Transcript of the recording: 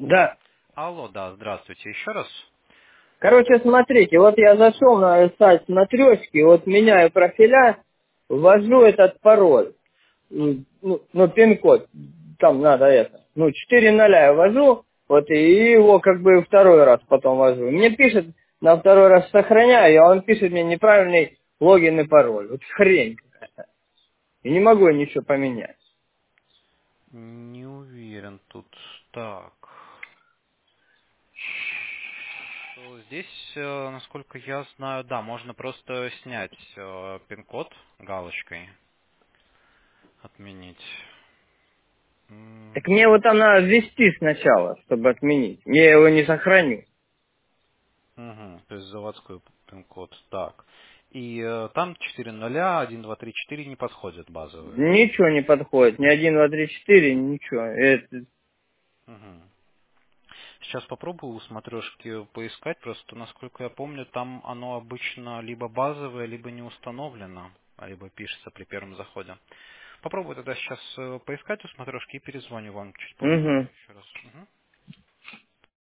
Да. Алло, да, здравствуйте еще раз. Короче, смотрите, вот я зашел на сайт смотрешки, вот меняю профиля, ввожу этот пароль, ну, пин-код, там надо это, 4 ноля я ввожу, вот, и его как бы второй раз потом ввожу. Мне пишет, на второй раз сохраняю, а он пишет мне неправильный логин и пароль. Вот хрень какая-то. И не могу я ничего поменять. Не уверен тут. Так. Здесь, насколько я знаю, да, можно просто снять пин-код галочкой, отменить. Так мне вот она ввести сначала, чтобы отменить. Я его не сохраню. Угу, то есть заводской пин-код. Так. И там 4 нуля, 1, 2, 3, 4 не подходят базовые. Ничего не подходит. Ни 1, 2, 3, 4, ничего. Угу. Сейчас попробую у смотрешки поискать, просто насколько я помню, там оно обычно либо базовое, либо не установлено, либо пишется при первом заходе. Попробую тогда сейчас поискать у смотрешки и перезвоню вам чуть позже Угу. еще раз. Мгм.